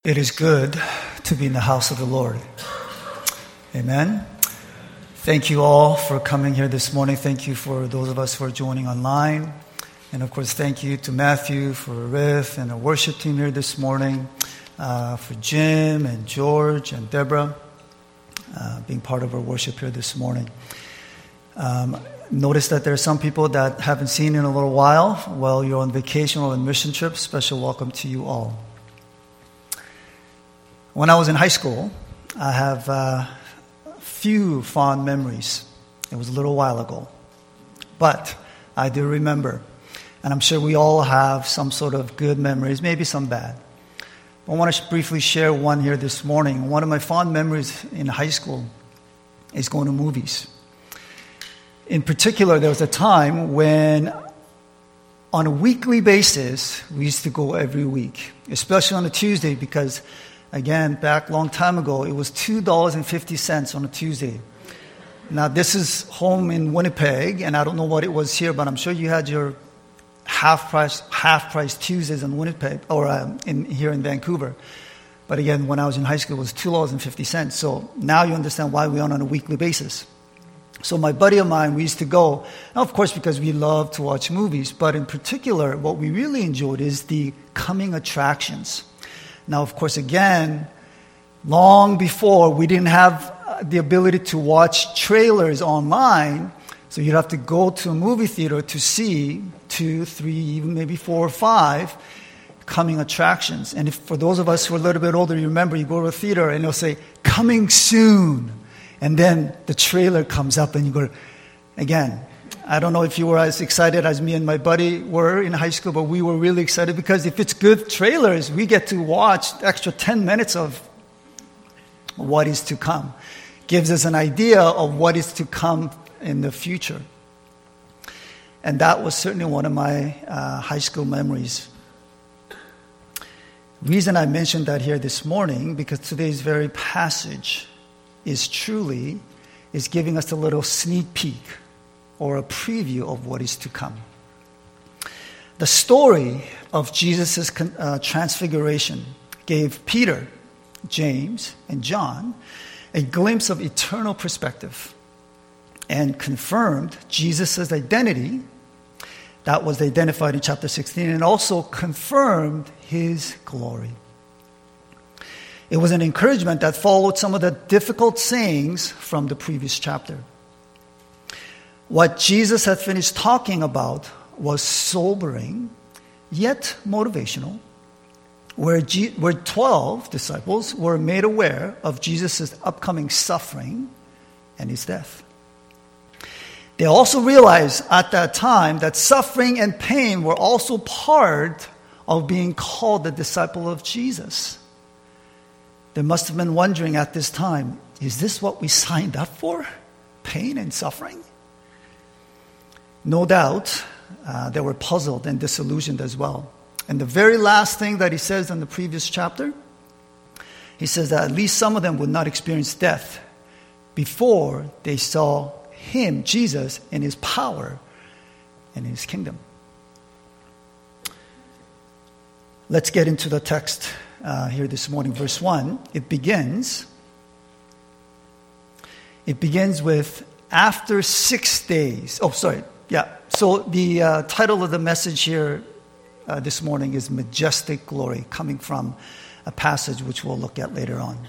It is good to be in the house of the Lord. Amen. Thank you all for coming here this morning. Thank you for those of us who are joining online. And of course, thank you to Matthew, for Rith, and the worship team here this morning, for Jim and George and Deborah being part of our worship here this morning. Notice that there are some people that haven't seen in a little while. While you're on vacation or on mission trips, special welcome to you all. When I was in high school, I have a few fond memories. It was a little while ago. But I do remember. And I'm sure we all have some sort of good memories, maybe some bad. I want to briefly share one here this morning. One of my fond memories in high school is going to movies. In particular, there was a time when on a weekly basis, we used to go every week, especially on a Tuesday because again, back a long time ago, it was $2.50 on a Tuesday. Now, this is home in Winnipeg, and I don't know what it was here, but I'm sure you had your half price Tuesdays in Winnipeg or here in Vancouver. But again, when I was in high school, it was $2.50. So now you understand why we went on a weekly basis. So my buddy of mine, we used to go, now of course because we love to watch movies, but in particular, what we really enjoyed is the coming attractions. Now, of course, again, long before, we didn't have the ability to watch trailers online, so you'd have to go to a movie theater to see 2, 3, even maybe 4 or 5 coming attractions. And for those of us who are a little bit older, you remember, you go to a theater and it'll say, coming soon. And then the trailer comes up and you go, again, I don't know if you were as excited as me and my buddy were in high school, but we were really excited because if it's good trailers, we get to watch the extra 10 minutes of what is to come. Gives us an idea of what is to come in the future. And that was certainly one of my high school memories. Reason I mentioned that here this morning, because today's very passage is giving us a little sneak peek or a preview of what is to come. The story of Jesus' transfiguration gave Peter, James, and John a glimpse of eternal perspective and confirmed Jesus' identity that was identified in chapter 16 and also confirmed his glory. It was an encouragement that followed some of the difficult sayings from the previous chapter. What Jesus had finished talking about was sobering, yet motivational, where 12 disciples were made aware of Jesus' upcoming suffering and his death. They also realized at that time that suffering and pain were also part of being called the disciple of Jesus. They must have been wondering at this time, is this what we signed up for? Pain and suffering? No doubt, they were puzzled and disillusioned as well. And the very last thing that he says in the previous chapter, he says that at least some of them would not experience death before they saw him, Jesus, in his power and in his kingdom. Let's get into the text here this morning. Verse 1, it begins with, after 6 days. So the title of the message here this morning is Majestic Glory, coming from a passage which we'll look at later on.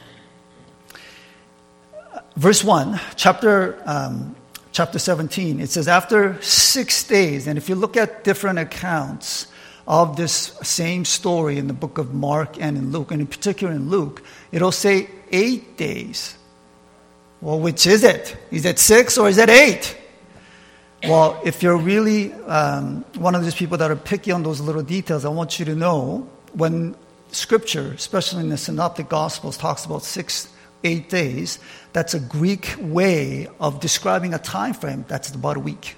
Verse 1, chapter 17, it says, after 6 days, and if you look at different accounts of this same story in the book of Mark and in Luke, and in particular in Luke, it'll say 8 days. Well, which is it? Is it 6 or is it 8? Well, if you're really one of those people that are picky on those little details, I want you to know when Scripture, especially in the Synoptic Gospels, talks about 6, 8 days, that's a Greek way of describing a time frame that's about a week.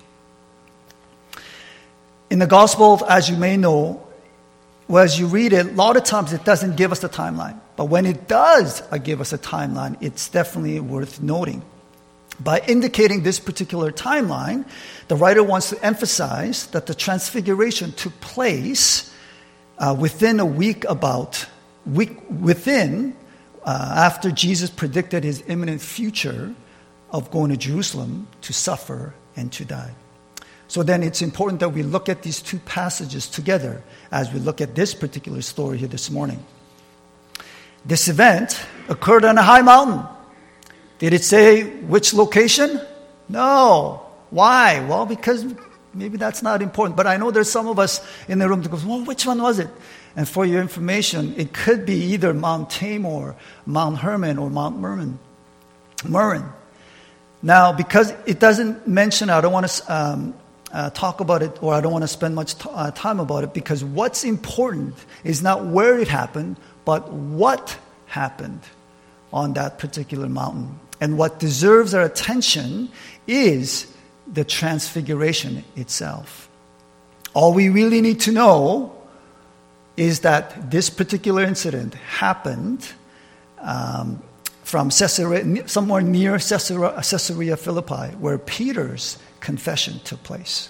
In the Gospel, as you may know, as you read it, a lot of times it doesn't give us a timeline. But when it does give us a timeline, it's definitely worth noting. By indicating this particular timeline, the writer wants to emphasize that the transfiguration took place within a week about after Jesus predicted his imminent future of going to Jerusalem to suffer and to die. So then it's important that we look at these two passages together as we look at this particular story here this morning. This event occurred on a high mountain. Did it say which location? No. Why? Well, because maybe that's not important. But I know there's some of us in the room that goes, well, which one was it? And for your information, it could be either Mount Tabor, Mount Hermon, or Mount Meron. Now, because it doesn't mention, I don't want to talk about it, or I don't want to spend much time about it, because what's important is not where it happened, but what happened on that particular mountain. And what deserves our attention is the transfiguration itself. All we really need to know is that this particular incident happened from Caesarea, somewhere near Caesarea Philippi, where Peter's confession took place.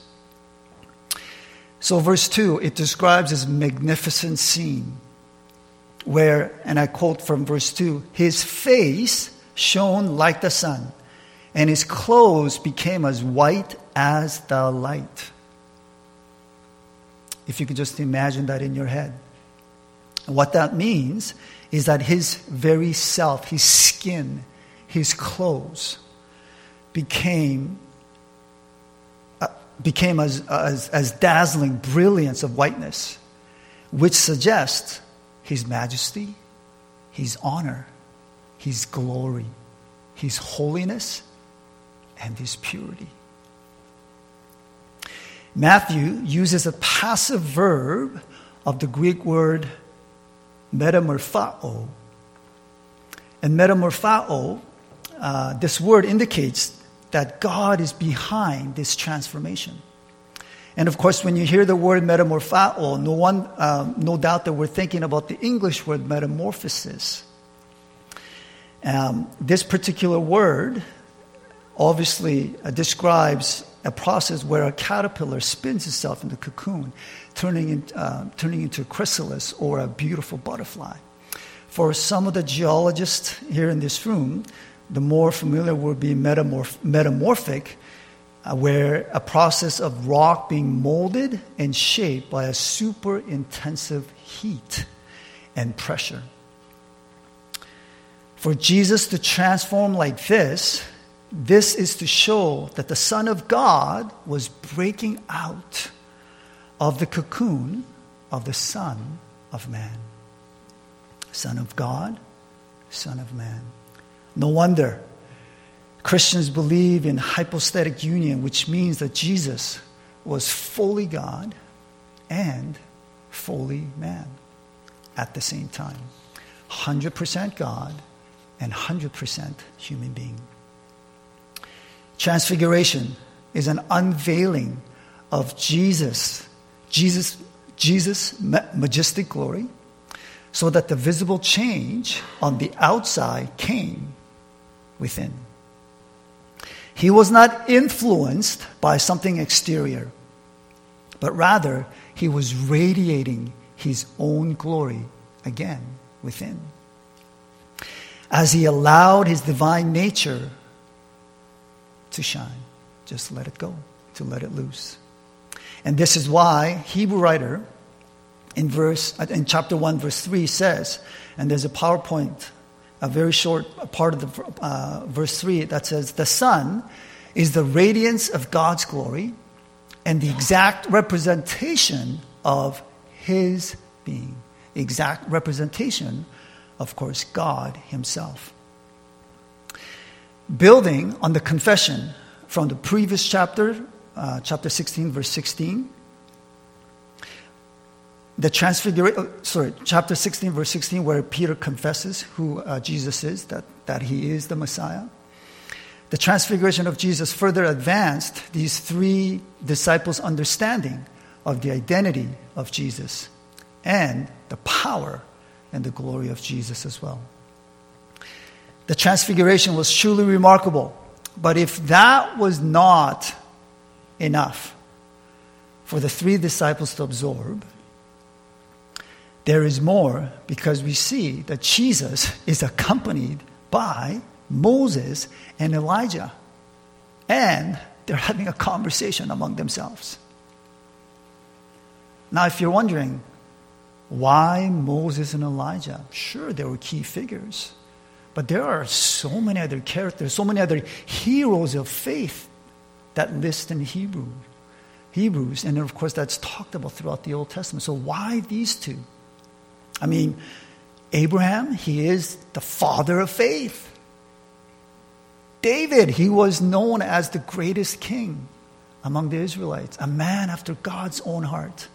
So verse 2, it describes this magnificent scene where, and I quote from verse 2, his face shone like the sun, and his clothes became as white as the light. If you could just imagine that in your head. What that means is that his very self, his skin, his clothes became as dazzling brilliance of whiteness, which suggests his majesty, his honor, his glory, his holiness, and his purity. Matthew uses a passive verb of the Greek word metamorphao. And metamorphao, this word indicates that God is behind this transformation. And of course, when you hear the word metamorphao, no doubt that we're thinking about the English word metamorphosis. This particular word obviously describes a process where a caterpillar spins itself in the cocoon, turning into a chrysalis or a beautiful butterfly. For some of the geologists here in this room, the more familiar would be metamorphic, where a process of rock being molded and shaped by a super intensive heat and pressure. For Jesus to transform like this is to show that the Son of God was breaking out of the cocoon of the Son of Man. Son of God, Son of Man. No wonder Christians believe in hypostatic union, which means that Jesus was fully God and fully man at the same time. 100% God and 100% human being. Transfiguration is an unveiling of Jesus' majestic glory, so that the visible change on the outside came within. He was not influenced by something exterior, but rather he was radiating his own glory again within. As he allowed his divine nature to shine, just let it go, to let it loose. And this is why Hebrew writer in chapter 1, verse 3 says, and there's a PowerPoint, a very short part of the verse 3 that says, the Son is the radiance of God's glory and the exact representation of his being. The exact representation, of course, God himself. Building on the confession from the previous chapter, chapter 16, verse 16, chapter 16, verse 16, where Peter confesses who Jesus is, that he is the Messiah. The transfiguration of Jesus further advanced these three disciples' understanding of the identity of Jesus and the power and the glory of Jesus as well. The transfiguration was truly remarkable. But if that was not enough for the three disciples to absorb, there is more because we see that Jesus is accompanied by Moses and Elijah. And they're having a conversation among themselves. Now, if you're wondering, why Moses and Elijah? Sure, they were key figures. But there are so many other characters, so many other heroes of faith that list in Hebrews. And of course, that's talked about throughout the Old Testament. So why these two? I mean, Abraham, he is the father of faith. David, he was known as the greatest king among the Israelites, a man after God's own heart.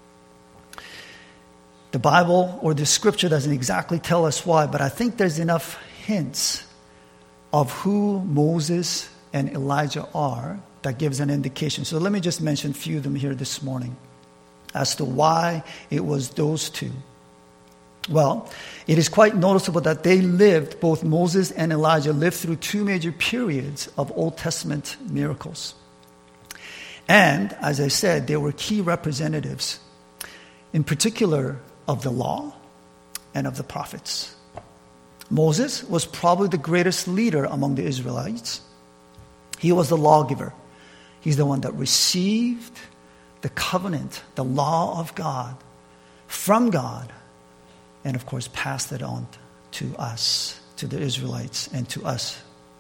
The Bible or the scripture doesn't exactly tell us why, but I think there's enough hints of who Moses and Elijah are that gives an indication. So let me just mention a few of them here this morning as to why it was those two. Well, it is quite noticeable that both Moses and Elijah lived through two major periods of Old Testament miracles. And, as I said, they were key representatives, in particular, of the law and of the prophets. Moses was probably the greatest leader among the Israelites. He was the lawgiver. He's the one that received the covenant, the law of God, from God, and of course passed it on to us, to the Israelites, and to us.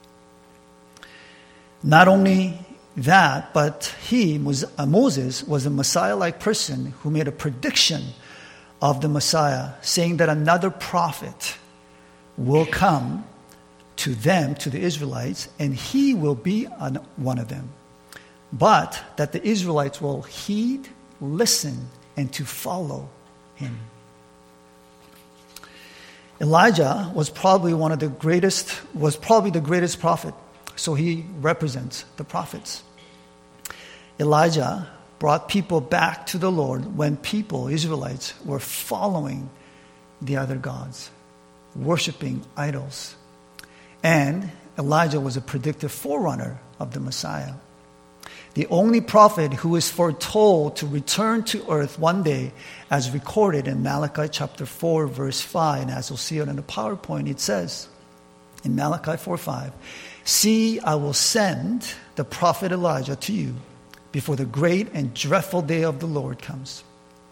Not only that, but Moses was a Messiah-like person who made a prediction of the Messiah, saying that another prophet will come to them, to the Israelites, and he will be one of them. But that the Israelites will heed, listen, and to follow him. Elijah was probably the greatest prophet, so he represents the prophets. Elijah brought people back to the Lord when Israelites, were following the other gods, worshiping idols. And Elijah was a predictive forerunner of the Messiah. The only prophet who is foretold to return to earth one day, as recorded in Malachi chapter 4, verse 5, and as you'll see it in the PowerPoint, it says, in Malachi 4:5, "See, I will send the prophet Elijah to you before the great and dreadful day of the Lord comes."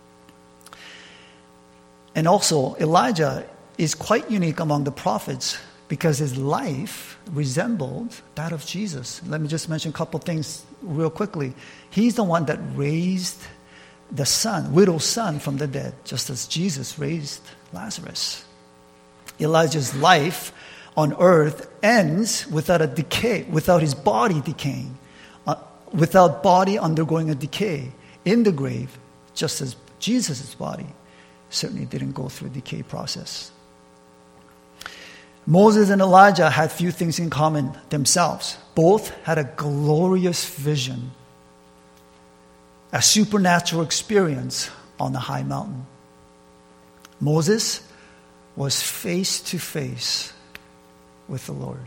And also, Elijah is quite unique among the prophets because his life resembled that of Jesus. Let me just mention a couple things real quickly. He's the one that raised the widow's son from the dead, just as Jesus raised Lazarus. Elijah's life on earth ends without his body decaying, without body undergoing a decay in the grave, just as Jesus' body certainly didn't go through a decay process. Moses and Elijah had few things in common themselves. Both had a glorious vision, a supernatural experience on the high mountain. Moses was face to face with the Lord.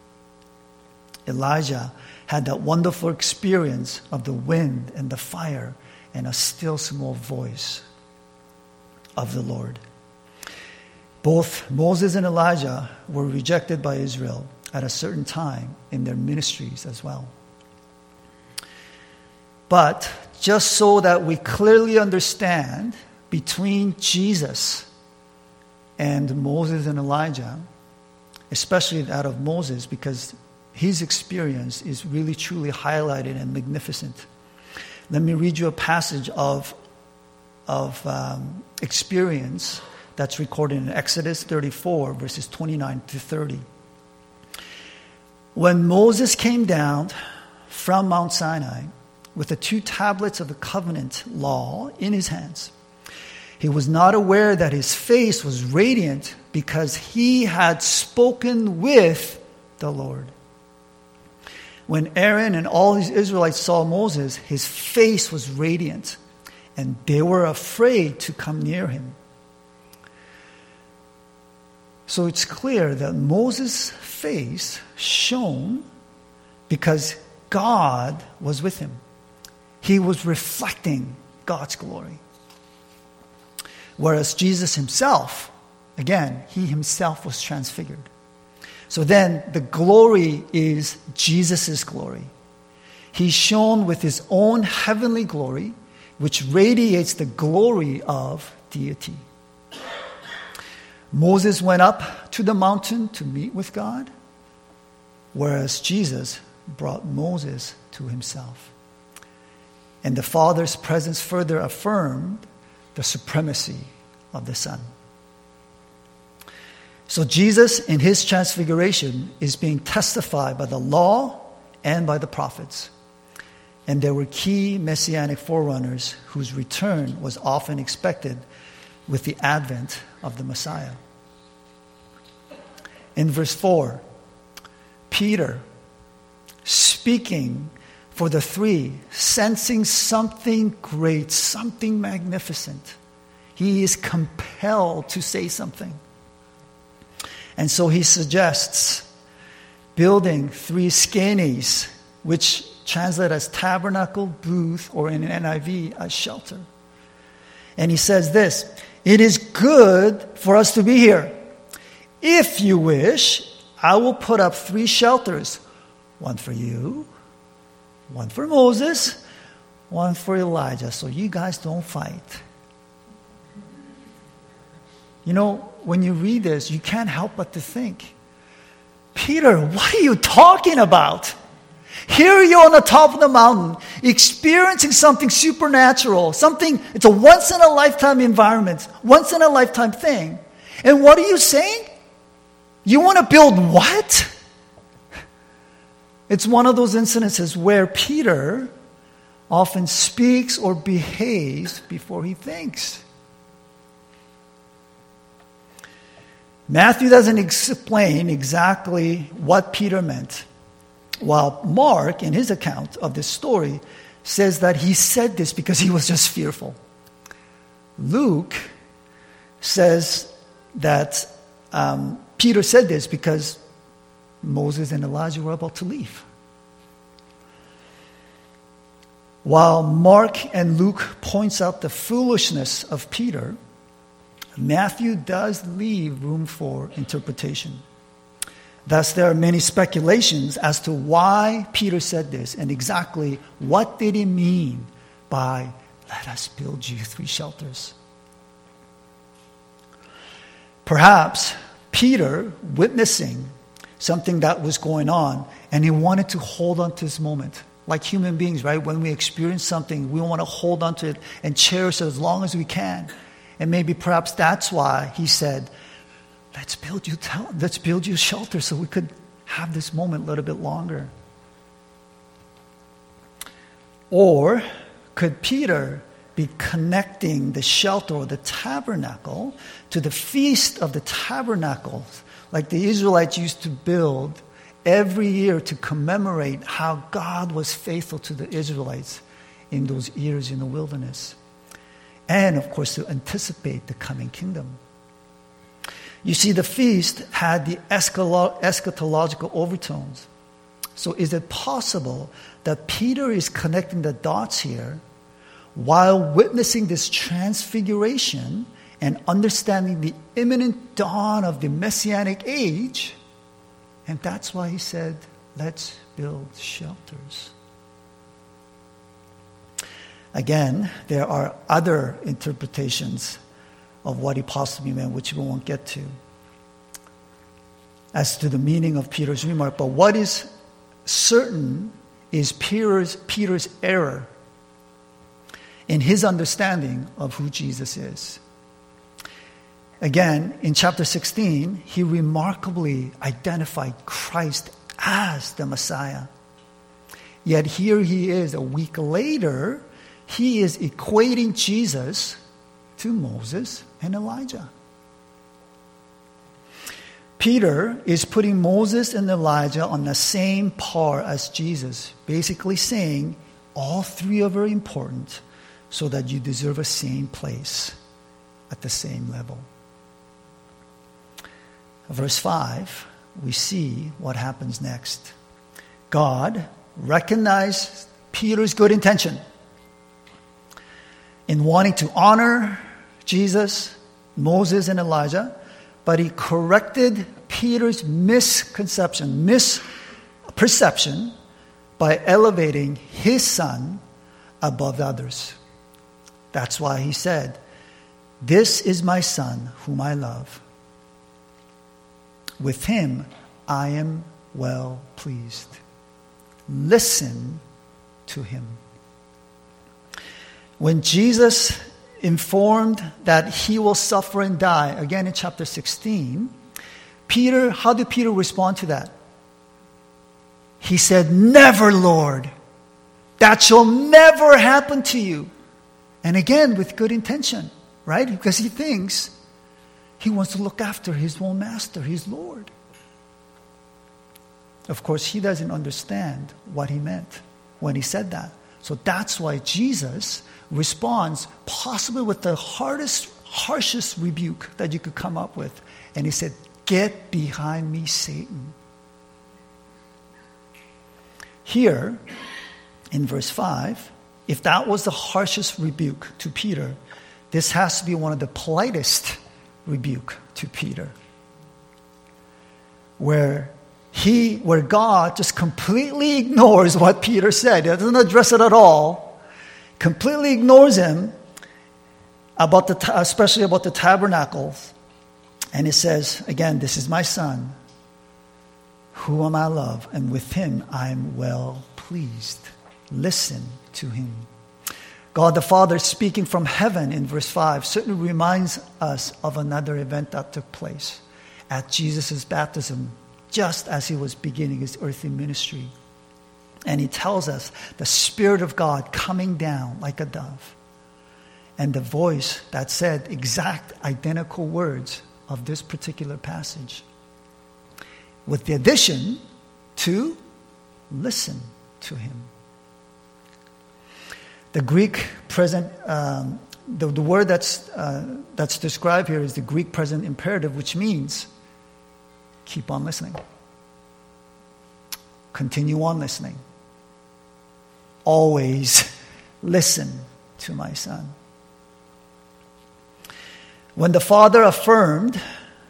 Elijah had that wonderful experience of the wind and the fire and a still small voice of the Lord. Both Moses and Elijah were rejected by Israel at a certain time in their ministries as well. But just so that we clearly understand between Jesus and Moses and Elijah, especially that of Moses, because his experience is really truly highlighted and magnificent. Let me read you a passage of experience that's recorded in Exodus 34, verses 29 to 30. When Moses came down from Mount Sinai with the 2 tablets of the covenant law in his hands, he was not aware that his face was radiant because he had spoken with the Lord. When Aaron and all his Israelites saw Moses, his face was radiant, and they were afraid to come near him. So it's clear that Moses' face shone because God was with him. He was reflecting God's glory. whereas Jesus himself, again, he himself was transfigured. So then the glory is Jesus' glory. He's shown with his own heavenly glory, which radiates the glory of deity. Moses went up to the mountain to meet with God, whereas Jesus brought Moses to himself. And the Father's presence further affirmed the supremacy of the Son. So Jesus, in his transfiguration, is being testified by the law and by the prophets. And there were key messianic forerunners whose return was often expected with the advent of the Messiah. In verse 4, Peter, speaking for the three, sensing something great, something magnificent, he is compelled to say something. And so he suggests building 3 skenes, which translate as tabernacle, booth, or in an NIV, as shelter. And he says this, "It is good for us to be here. If you wish, I will put up 3 shelters, one for you, one for Moses, one for Elijah, so you guys don't fight." You know, when you read this, you can't help but to think, Peter, what are you talking about? Here you're on the top of the mountain, experiencing something supernatural, it's a once-in-a-lifetime environment, once-in-a-lifetime thing. And what are you saying? You want to build what? It's one of those incidences where Peter often speaks or behaves before he thinks. Matthew doesn't explain exactly what Peter meant, while Mark, in his account of this story, says that he said this because he was just fearful. Luke says that Peter said this because Moses and Elijah were about to leave. While Mark and Luke points out the foolishness of Peter, Matthew does leave room for interpretation. Thus, there are many speculations as to why Peter said this and exactly what did he mean by, "Let us build you 3 shelters." Perhaps Peter, witnessing something that was going on, and he wanted to hold on to this moment. Like human beings, right? When we experience something, we want to hold on to it and cherish it as long as we can. And maybe perhaps that's why he said, let's build you shelter so we could have this moment a little bit longer. Or could Peter be connecting the shelter or the tabernacle to the Feast of the Tabernacles, like the Israelites used to build every year to commemorate how God was faithful to the Israelites in those years in the wilderness? And, of course, to anticipate the coming kingdom. You see, the feast had the eschatological overtones. So is it possible that Peter is connecting the dots here while witnessing this transfiguration and understanding the imminent dawn of the Messianic age? And that's why he said, let's build shelters. Again, there are other interpretations of what he possibly meant, which we won't get to, as to the meaning of Peter's remark. But what is certain is Peter's error in his understanding of who Jesus is. Again, in chapter 16, he remarkably identified Christ as the Messiah. Yet here he is, a week later, he is equating Jesus to Moses and Elijah. Peter is putting Moses and Elijah on the same par as Jesus, basically saying all 3 are very important so that you deserve a same place at the same level. Verse 5, we see what happens next. God recognized Peter's good intention in wanting to honor, Jesus, Moses, and Elijah, but he corrected Peter's misperception by elevating his son above the others. That's why he said, "This is my son whom I love. With him I am well pleased. Listen to him." When Jesus informed that he will suffer and die, again in chapter 16, how did Peter respond to that? He said, "Never, Lord. That shall never happen to you." And again, with good intention, right? Because he thinks he wants to look after his own master, his Lord. Of course, he doesn't understand what he meant when he said that. So that's why Jesus responds possibly with the harshest rebuke that you could come up with. And he said, "Get behind me, Satan." Here, in verse 5, if that was the harshest rebuke to Peter, this has to be one of the politest rebuke to Peter. Where God just completely ignores what Peter said. He doesn't address it at all. Completely ignores him, especially about the tabernacles. And he says, again, "This is my son, whom I love, and with him I am well pleased. Listen to him." God the Father, speaking from heaven in verse 5, certainly reminds us of another event that took place at Jesus' baptism, just as he was beginning his earthly ministry. And he tells us the Spirit of God coming down like a dove. And the voice that said exact identical words of this particular passage. With the addition to listen to him. The Greek present, the word that's described here is the Greek present imperative, which means keep on listening. Continue on listening. Always listen to my son. When the Father affirmed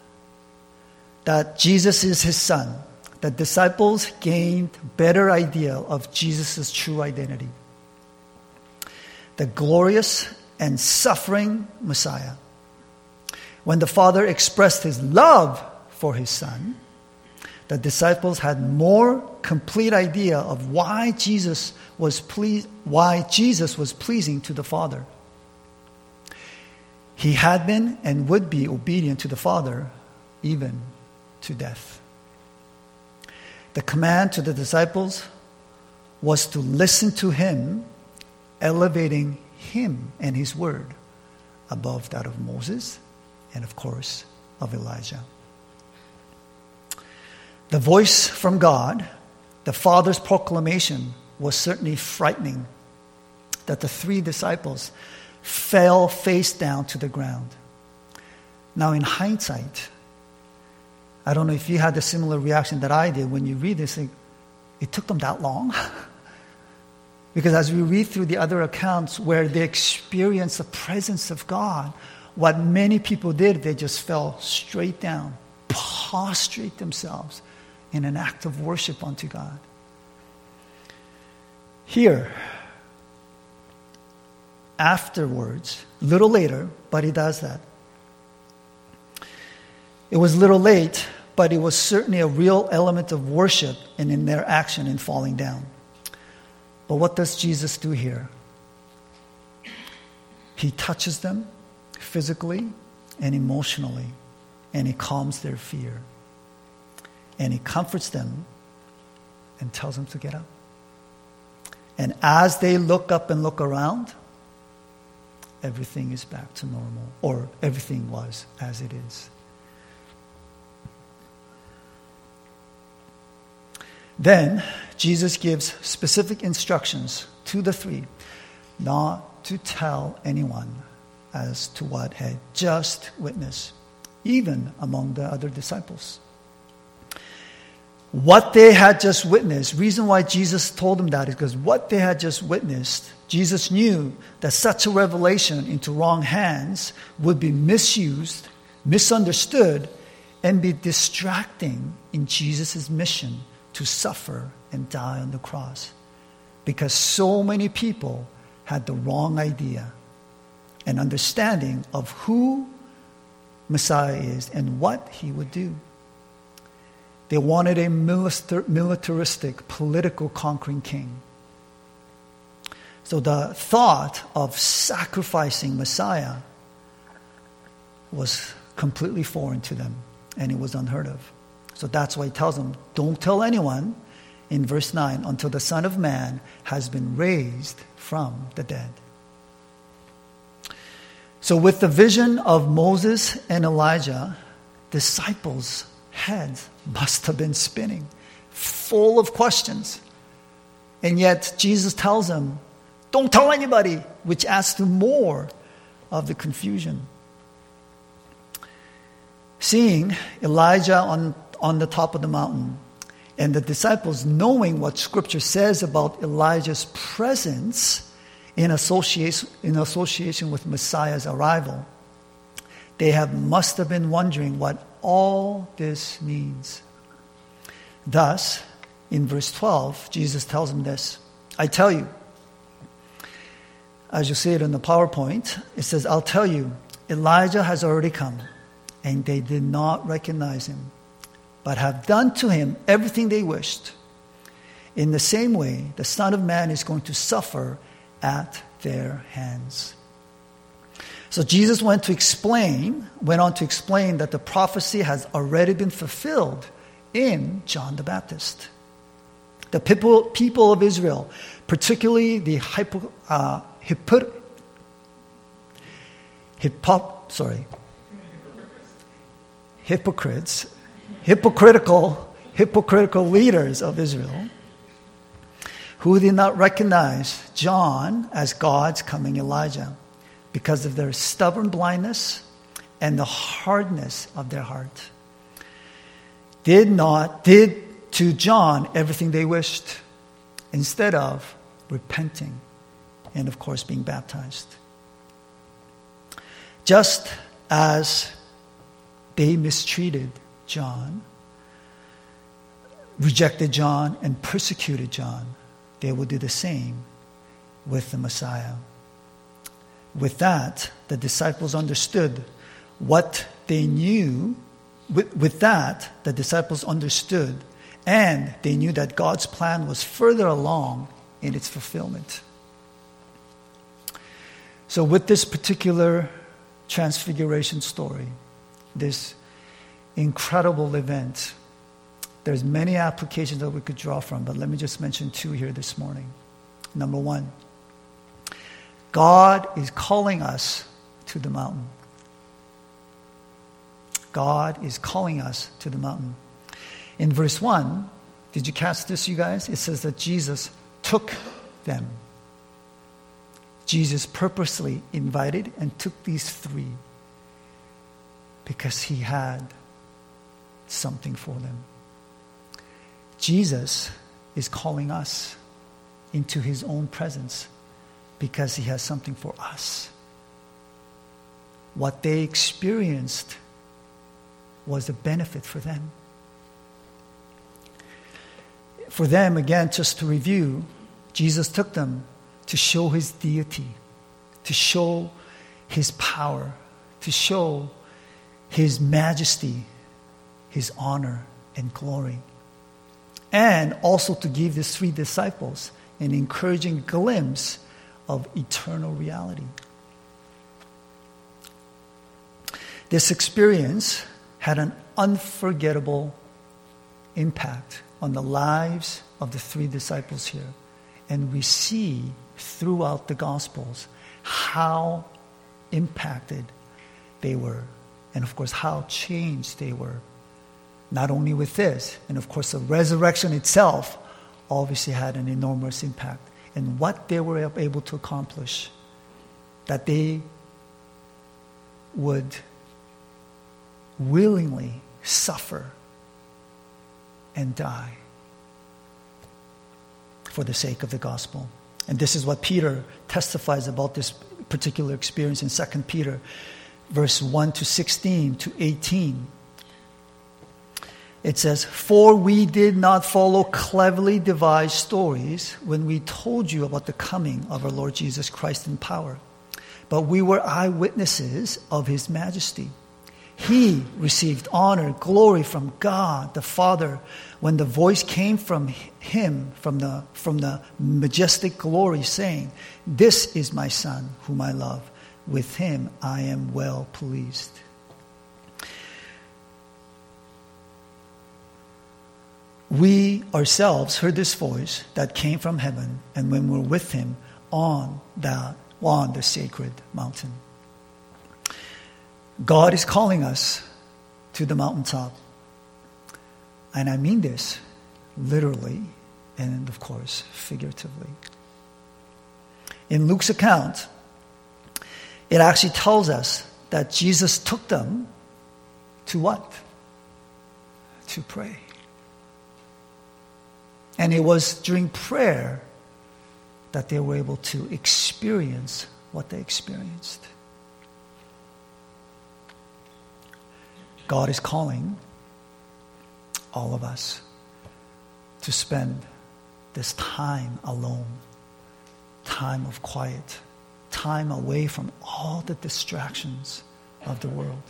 that Jesus is his son, the disciples gained a better idea of Jesus' true identity. The glorious and suffering Messiah. When the Father expressed his love for his son, the disciples had more complete idea of why Jesus was pleasing to the Father. He had been and would be obedient to the Father, even to death. The command to the disciples was to listen to him, elevating him and his word above that of Moses and, of course, of Elijah. The voice from God, the Father's proclamation, was certainly frightening, that the three disciples fell face down to the ground. Now, in hindsight, I don't know if you had a similar reaction that I did when you read this. It took them that long? Because as we read through the other accounts where they experienced the presence of God, what many people did, they just fell straight down, prostrate themselves in an act of worship unto God. Here, afterwards, a little later, but he does that. It was a little late, but it was certainly a real element of worship and in their action in falling down. But what does Jesus do here? He touches them physically and emotionally, and he calms their fear. And he comforts them and tells them to get up. And as they look up and look around, everything is back to normal, or everything was as it is. Then Jesus gives specific instructions to the three not to tell anyone as to what had just witnessed, even among the other disciples. what they had just witnessed, reason why Jesus told them that is because what they had just witnessed, Jesus knew that such a revelation into wrong hands would be misused, misunderstood, and be distracting in Jesus' mission to suffer and die on the cross. Because so many people had the wrong idea and understanding of who Messiah is and what he would do. They wanted a militaristic, political conquering king. So the thought of sacrificing Messiah was completely foreign to them, and it was unheard of. So that's why he tells them, don't tell anyone, in verse 9, until the Son of Man has been raised from the dead. So with the vision of Moses and Elijah, disciples' heads must have been spinning, full of questions. And yet Jesus tells them, don't tell anybody, which adds to more of the confusion. Seeing Elijah on the top of the mountain, and the disciples knowing what Scripture says about Elijah's presence in association with Messiah's arrival, they must have been wondering what all this means. Thus, in verse 12, Jesus tells them this, I tell you, as you see it in the PowerPoint, it says, I'll tell you, Elijah has already come, and they did not recognize him, but have done to him everything they wished. In the same way, the Son of Man is going to suffer at their hands. So Jesus went on to explain that the prophecy has already been fulfilled in John the Baptist. The people of Israel, particularly the hypocritical leaders of Israel, who did not recognize John as God's coming Elijah because of their stubborn blindness and the hardness of their heart, did to John everything they wished, instead of repenting and, of course, being baptized. Just as they mistreated John, rejected John, and persecuted John, they will do the same with the Messiah. With that, the disciples understood what they knew. With that, the disciples understood, and they knew that God's plan was further along in its fulfillment. So with this particular transfiguration story, this incredible event, there's many applications that we could draw from, but let me just mention two here this morning. Number one, God is calling us to the mountain. God is calling us to the mountain. In verse 1, did you catch this, you guys? It says that Jesus took them. Jesus purposely invited and took these three because he had something for them. Jesus is calling us into his own presence because he has something for us. What they experienced was a benefit for them. For them, again, just to review, Jesus took them to show his deity, to show his power, to show his majesty, his honor and glory. And also to give these three disciples an encouraging glimpse of eternal reality. This experience had an unforgettable impact on the lives of the three disciples here. And we see throughout the Gospels how impacted they were, and of course how changed they were. Not only with this, and of course the resurrection itself obviously had an enormous impact in what they were able to accomplish, that they would willingly suffer and die for the sake of the gospel. And this is what Peter testifies about this particular experience in 2 Peter, verse 1 to 16 to 18. It says, "For we did not follow cleverly devised stories when we told you about the coming of our Lord Jesus Christ in power, but we were eyewitnesses of his majesty. He received honor, glory from God the Father when the voice came from him, from the majestic glory, saying, 'This is my Son whom I love. With him I am well pleased.'" We ourselves heard this voice that came from heaven, and when we were with him on the sacred mountain. God is calling us to the mountaintop. And I mean this literally and, of course, figuratively. In Luke's account, it actually tells us that Jesus took them to what? To pray. And it was during prayer that they were able to experience what they experienced. God is calling all of us to spend this time alone, time of quiet, time away from all the distractions of the world.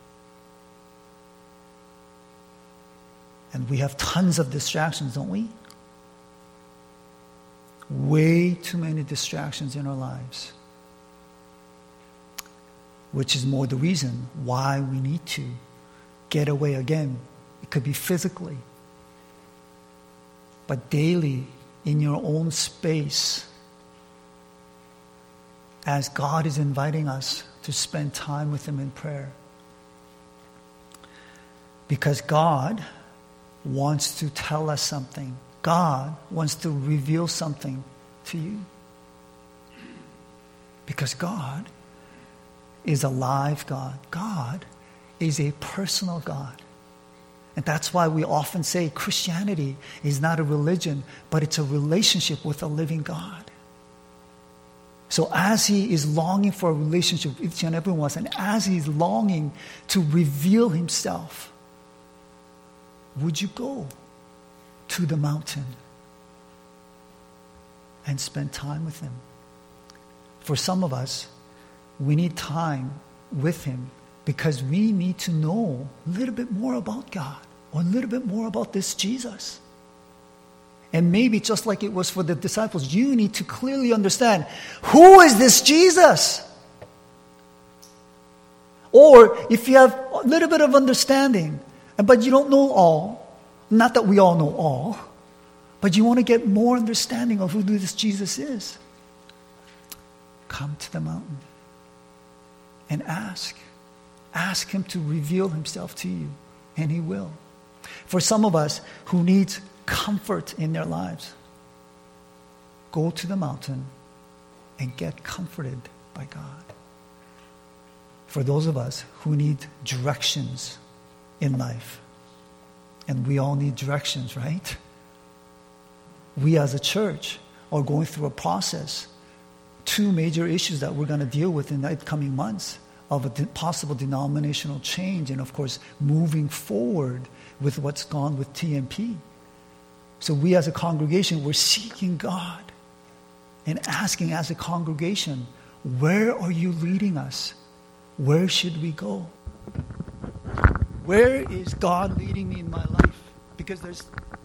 And we have tons of distractions, don't we? Way too many distractions in our lives. Which is more the reason why we need to get away again. It could be physically, but daily in your own space, as God is inviting us to spend time with him in prayer. Because God wants to tell us something. God wants to reveal something to you. Because God is a live God. God is a personal God. And that's why we often say Christianity is not a religion, but it's a relationship with a living God. So as he is longing for a relationship with each and every one of us, and as he is longing to reveal himself, would you go to the mountain and spend time with him? For some of us, we need time with him because we need to know a little bit more about God or a little bit more about this Jesus. And maybe just like it was for the disciples, you need to clearly understand, who is this Jesus? Or if you have a little bit of understanding, but you don't know all, not that we all know all, but you want to get more understanding of who this Jesus is, come to the mountain and ask. Ask him to reveal himself to you, and he will. For some of us who need comfort in their lives, go to the mountain and get comforted by God. For those of us who need directions in life, and we all need directions, right? We as a church are going through a process, two major issues that we're going to deal with in the upcoming months of a possible denominational change, and of course moving forward with what's gone with TMP. So we as a congregation, we're seeking God and asking as a congregation, where are you leading us? Where should we go? Where is God leading me in my life? Because there's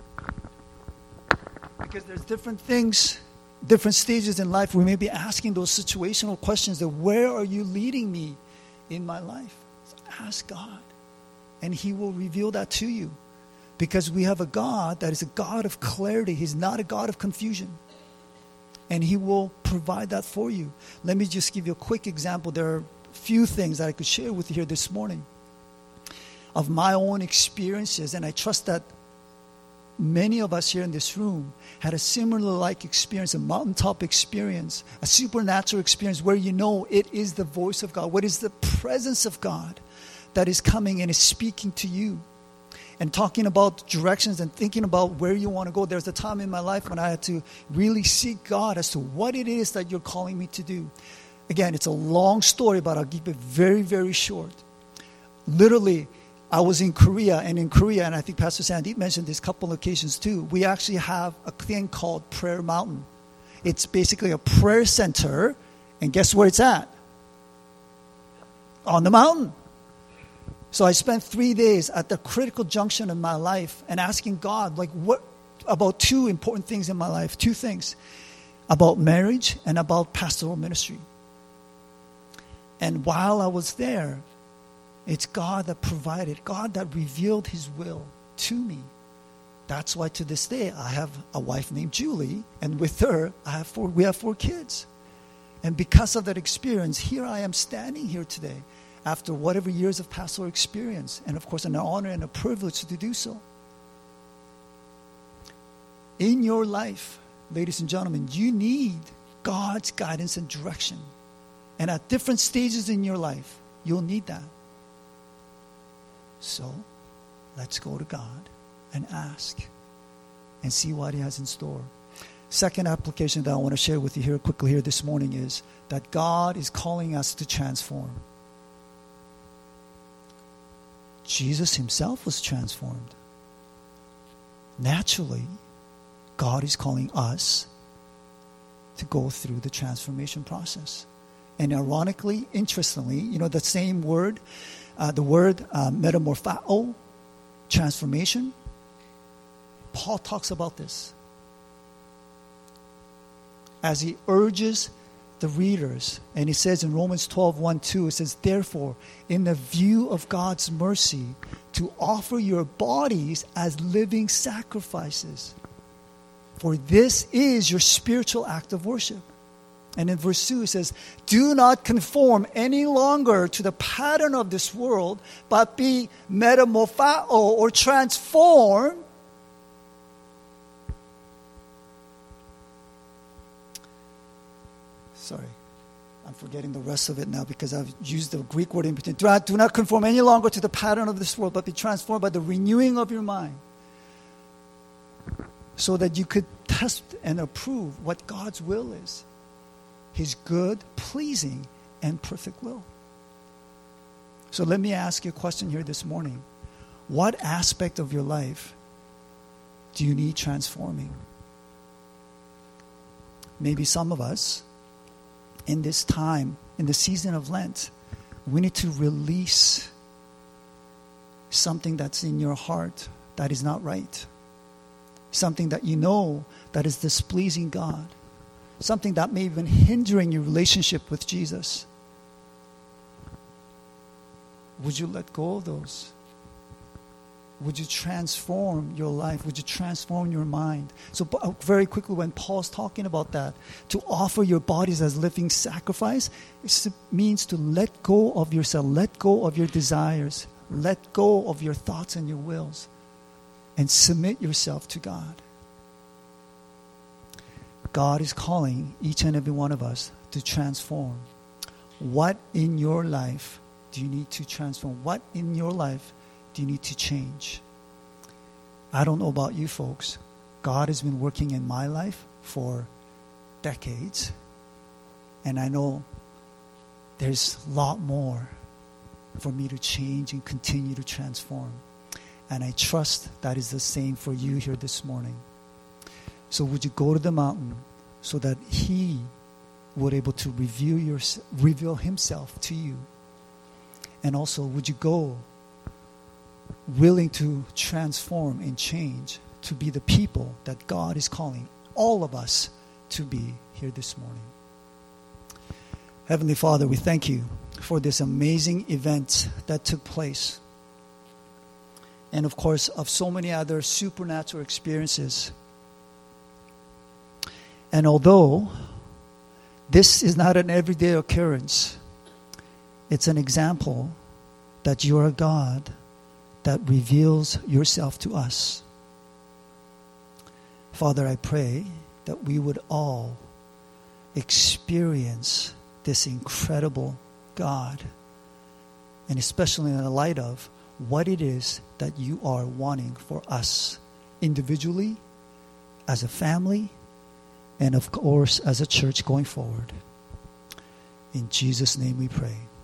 different things, different stages in life. We may be asking those situational questions that where are you leading me in my life? So ask God, and he will reveal that to you. Because we have a God that is a God of clarity. He's not a God of confusion. And he will provide that for you. Let me just give you a quick example. There are a few things that I could share with you here this morning of my own experiences. And I trust that many of us here in this room had a similar like experience, a mountaintop experience, a supernatural experience where you know it is the voice of God, what is the presence of God that is coming and is speaking to you. and talking about directions and thinking about where you want to go. There's a time in my life when I had to really seek God as to what it is that you're calling me to do. Again, it's a long story, but I'll keep it very, very short. Literally, I was in Korea, and I think Pastor Sandeep mentioned this a couple of occasions too, we actually have a thing called Prayer Mountain. It's basically a prayer center, and guess where it's at? On the mountain. So I spent 3 days at the critical junction of my life and asking God, like, what about two important things in my life, two things, about marriage and about pastoral ministry. And while I was there, it's God that provided, God that revealed His will to me. That's why to this day I have a wife named Julie, and with her we have 4 kids. And because of that experience, here I am standing here today after whatever years of pastoral experience, and of course an honor and a privilege to do so. In your life, ladies and gentlemen, you need God's guidance and direction. And at different stages in your life, you'll need that. So, let's go to God and ask and see what He has in store. Second application that I want to share with you here quickly here this morning is that God is calling us to transform. Jesus Himself was transformed. Naturally, God is calling us to go through the transformation process. And ironically, interestingly, the same word, the word metamorphao, transformation, Paul talks about this as he urges the readers. And he says in Romans 12:1-2, it says, therefore, in the view of God's mercy, to offer your bodies as living sacrifices. For this is your spiritual act of worship. And in verse 2 it says, do not conform any longer to the pattern of this world, but be metamorphao, or transformed. Sorry, I'm forgetting the rest of it now because I've used the Greek word in between. Do not conform any longer to the pattern of this world, but be transformed by the renewing of your mind, so that you could test and approve what God's will is. His good, pleasing, and perfect will. So let me ask you a question here this morning. What aspect of your life do you need transforming? Maybe some of us, in this time, in the season of Lent, we need to release something that's in your heart that is not right. Something that you know that is displeasing God. Something that may have been hindering your relationship with Jesus. Would you let go of those? Would you transform your life? Would you transform your mind? So very quickly, when Paul's talking about that, to offer your bodies as living sacrifice, it means to let go of yourself, let go of your desires, let go of your thoughts and your wills, and submit yourself to God. God is calling each and every one of us to transform. What in your life do you need to transform? What in your life do you need to change? I don't know about you folks. God has been working in my life for decades. And I know there's a lot more for me to change and continue to transform. And I trust that is the same for you here this morning. So would you go to the mountain so that He would able to reveal Himself to you? And also, would you go willing to transform and change to be the people that God is calling all of us to be here this morning? Heavenly Father, we thank You for this amazing event that took place. And of course, of so many other supernatural experiences. And although this is not an everyday occurrence, it's an example that You are a God that reveals Yourself to us. Father, I pray that we would all experience this incredible God, and especially in the light of what it is that you are wanting for us individually, as a family, and of course as a church going forward. In Jesus' name we pray.